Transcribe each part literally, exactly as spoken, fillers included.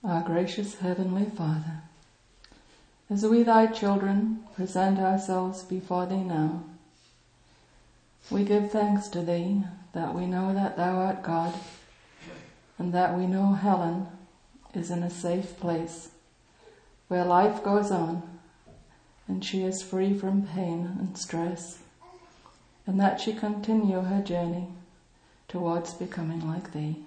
Our gracious Heavenly Father, as we thy children present ourselves before thee now, we give thanks to thee that we know that thou art God, and that we know Helen is in a safe place where life goes on and she is free from pain and stress, and that she continue her journey towards becoming like thee.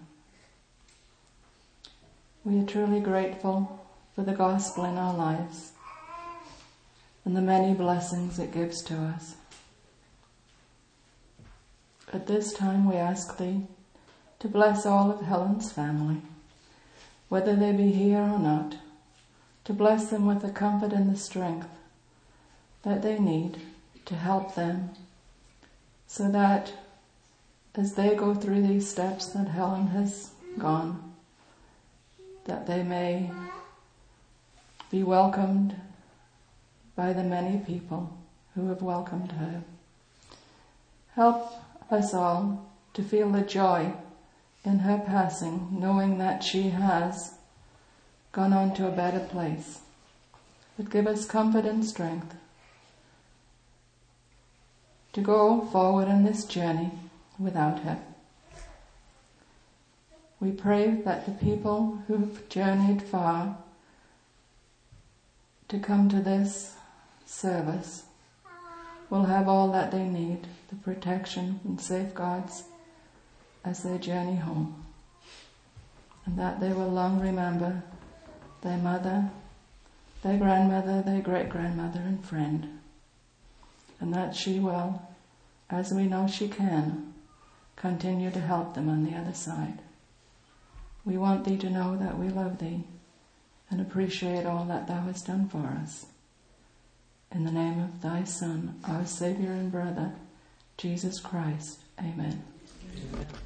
We are truly grateful for the gospel in our lives and the many blessings it gives to us. At this time we ask thee to bless all of Helen's family, whether they be here or not, to bless them with the comfort and the strength that they need to help them, so that as they go through these steps that Helen has gone, that they may be welcomed by the many people who have welcomed her. Help us all to feel the joy in her passing, knowing that she has gone on to a better place. But give us comfort and strength to go forward on this journey without her. We pray that the people who've journeyed far to come to this service will have all that they need, the protection and safeguards as they journey home, and that they will long remember their mother, their grandmother, their great-grandmother and friend, and that she will, as we know she can, continue to help them on the other side. We want thee to know that we love thee and appreciate all that thou hast done for us. In the name of thy Son, our Saviour and brother, Jesus Christ. Amen. Amen.